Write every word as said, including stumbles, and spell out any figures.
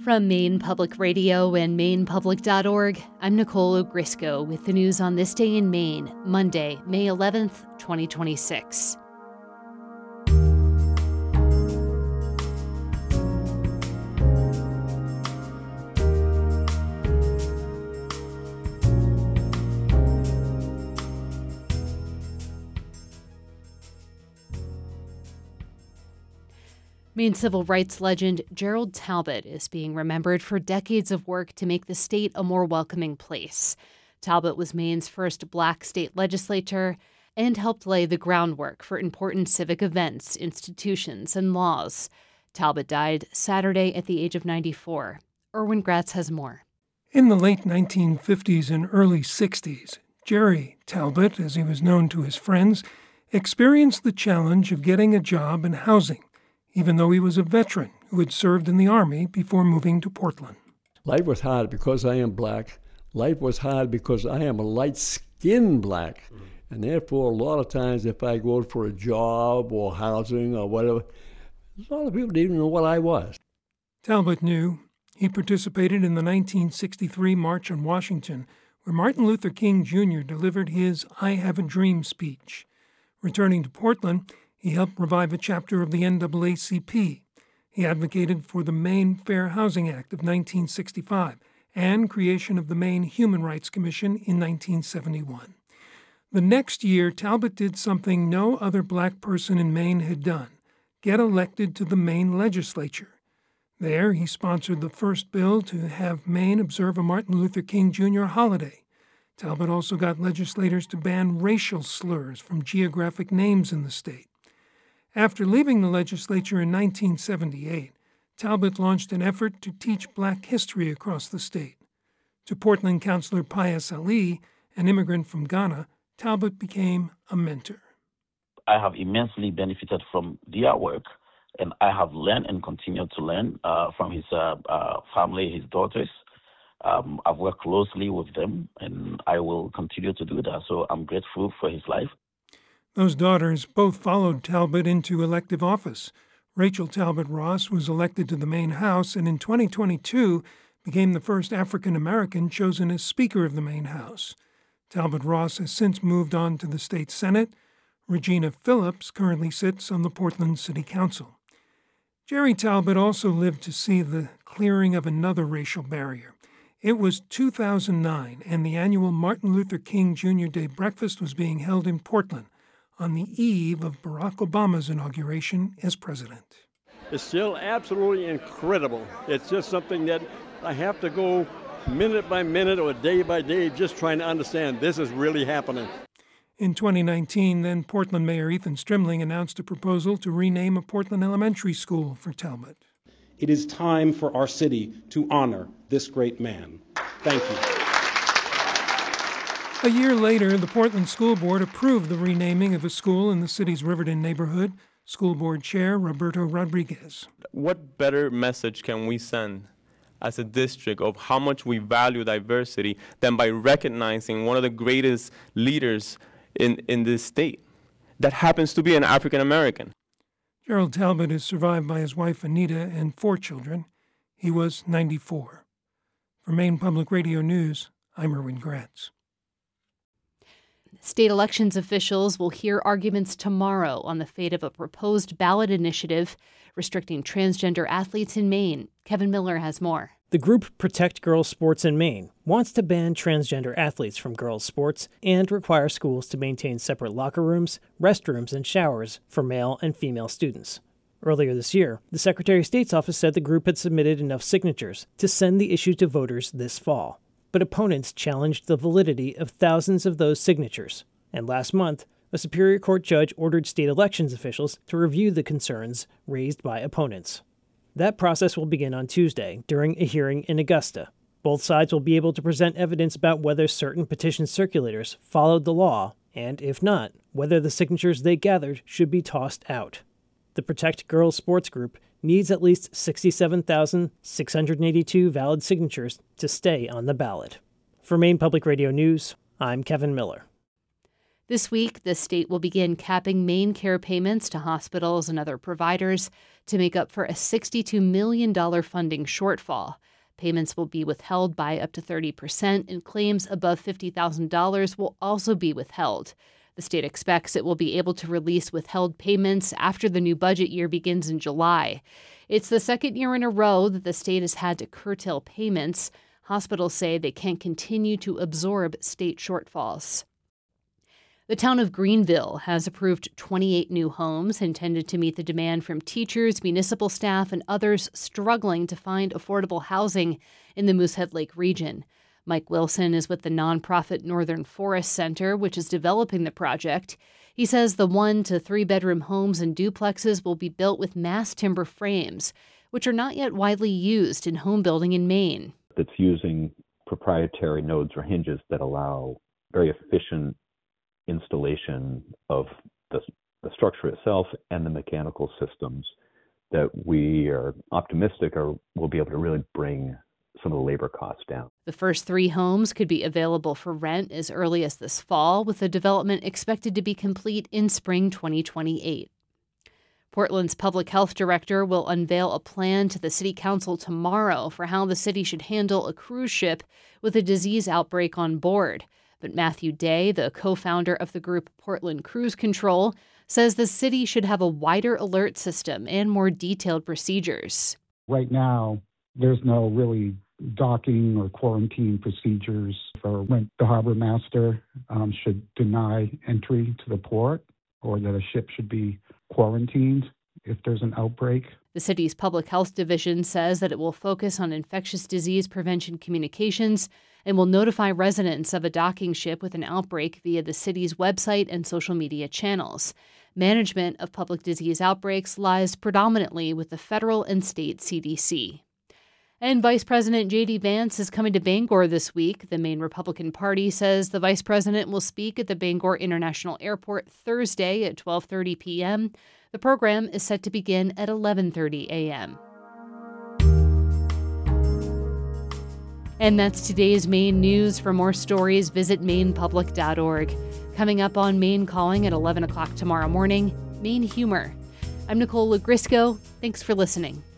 From Maine Public Radio and maine public dot org, I'm Nicole Ogrisco with the news on this day in Maine, Monday, May eleventh, twenty twenty-six. Maine civil rights legend Gerald Talbot is being remembered for decades of work to make the state a more welcoming place. Talbot was Maine's first black state legislator and helped lay the groundwork for important civic events, institutions, and laws. Talbot died Saturday at the age of ninety-four. Erwin Gratz has more. In the late nineteen fifties and early sixties, Jerry Talbot, as he was known to his friends, experienced the challenge of getting a job and housing, even though he was a veteran who had served in the Army before moving to Portland. Life was hard because I am black. Life was hard because I am a light-skinned black. Mm-hmm. And therefore, a lot of times if I go for a job or housing or whatever, a lot of people didn't even know what I was. Talbot knew. He participated in the nineteen sixty-three March on Washington, where Martin Luther King Junior delivered his I Have a Dream speech. Returning to Portland, he helped revive a chapter of the N double A C P. He advocated for the Maine Fair Housing Act of nineteen sixty-five and creation of the Maine Human Rights Commission in nineteen seventy-one. The next year, Talbot did something no other black person in Maine had done: get elected to the Maine legislature. There, he sponsored the first bill to have Maine observe a Martin Luther King Junior holiday. Talbot also got legislators to ban racial slurs from geographic names in the state. After leaving the legislature in nineteen seventy-eight, Talbot launched an effort to teach black history across the state. To Portland Councilor Pius Ali, an immigrant from Ghana, Talbot became a mentor. I have immensely benefited from their work, and I have learned and continue to learn uh, from his uh, uh, family, his daughters. Um, I've worked closely with them, and I will continue to do that. So I'm grateful for his life. Those daughters both followed Talbot into elective office. Rachel Talbot Ross was elected to the Maine House and in twenty twenty-two became the first African-American chosen as Speaker of the Maine House. Talbot Ross has since moved on to the state Senate. Regina Phillips currently sits on the Portland City Council. Jerry Talbot also lived to see the clearing of another racial barrier. It was two thousand nine, and the annual Martin Luther King Junior Day breakfast was being held in Portland on the eve of Barack Obama's inauguration as president. It's still absolutely incredible. It's just something that I have to go minute by minute or day by day just trying to understand this is really happening. In twenty nineteen, then Portland Mayor Ethan Strimling announced a proposal to rename a Portland elementary school for Talbot. It is time for our city to honor this great man. Thank you. A year later, the Portland School Board approved the renaming of a school in the city's Riverton neighborhood. School Board Chair Roberto Rodriguez. What better message can we send as a district of how much we value diversity than by recognizing one of the greatest leaders in, in this state that happens to be an African American? Gerald Talbot is survived by his wife Anita and four children. He was ninety-four. For Maine Public Radio News, I'm Erwin Gratz. State elections officials will hear arguments tomorrow on the fate of a proposed ballot initiative restricting transgender athletes in Maine. Kevin Miller has more. The group Protect Girls Sports in Maine wants to ban transgender athletes from girls' sports and require schools to maintain separate locker rooms, restrooms, and showers for male and female students. Earlier this year, the Secretary of State's office said the group had submitted enough signatures to send the issue to voters this fall. But opponents challenged the validity of thousands of those signatures. And last month, a Superior Court judge ordered state elections officials to review the concerns raised by opponents. That process will begin on Tuesday during a hearing in Augusta. Both sides will be able to present evidence about whether certain petition circulators followed the law, and if not, whether the signatures they gathered should be tossed out. The Protect Girls Sports Group needs at least sixty-seven thousand six hundred eighty-two valid signatures to stay on the ballot. For Maine Public Radio News, I'm Kevin Miller. This week, the state will begin capping MaineCare payments to hospitals and other providers to make up for a sixty-two million dollars funding shortfall. Payments will be withheld by up to thirty percent, and claims above fifty thousand dollars will also be withheld. The state expects it will be able to release withheld payments after the new budget year begins in July. It's the second year in a row that the state has had to curtail payments. Hospitals say they can't continue to absorb state shortfalls. The town of Greenville has approved twenty-eight new homes intended to meet the demand from teachers, municipal staff, and others struggling to find affordable housing in the Moosehead Lake region. Mike Wilson is with the nonprofit Northern Forest Center, which is developing the project. He says the one to three bedroom homes and duplexes will be built with mass timber frames, which are not yet widely used in home building in Maine. It's using proprietary nodes or hinges that allow very efficient installation of the, the structure itself and the mechanical systems that we are optimistic are will be able to really bring some of the labor costs down. The first three homes could be available for rent as early as this fall, with the development expected to be complete in spring twenty twenty-eight. Portland's public health director will unveil a plan to the city council tomorrow for how the city should handle a cruise ship with a disease outbreak on board. But Matthew Day, the co-founder of the group Portland Cruise Control, says the city should have a wider alert system and more detailed procedures. Right now, there's no really docking or quarantine procedures for when the harbor master um, should deny entry to the port, or that a ship should be quarantined if there's an outbreak. The city's public health division says that it will focus on infectious disease prevention communications and will notify residents of a docking ship with an outbreak via the city's website and social media channels. Management of public disease outbreaks lies predominantly with the federal and state C D C. And Vice President J D. Vance is coming to Bangor this week. The Maine Republican Party says the vice president will speak at the Bangor International Airport Thursday at twelve thirty p.m. The program is set to begin at eleven thirty a.m. And that's today's Maine news. For more stories, visit maine public dot org. Coming up on Maine Calling at eleven o'clock tomorrow morning, Maine Humor. I'm Nicole Lagrisco. Thanks for listening.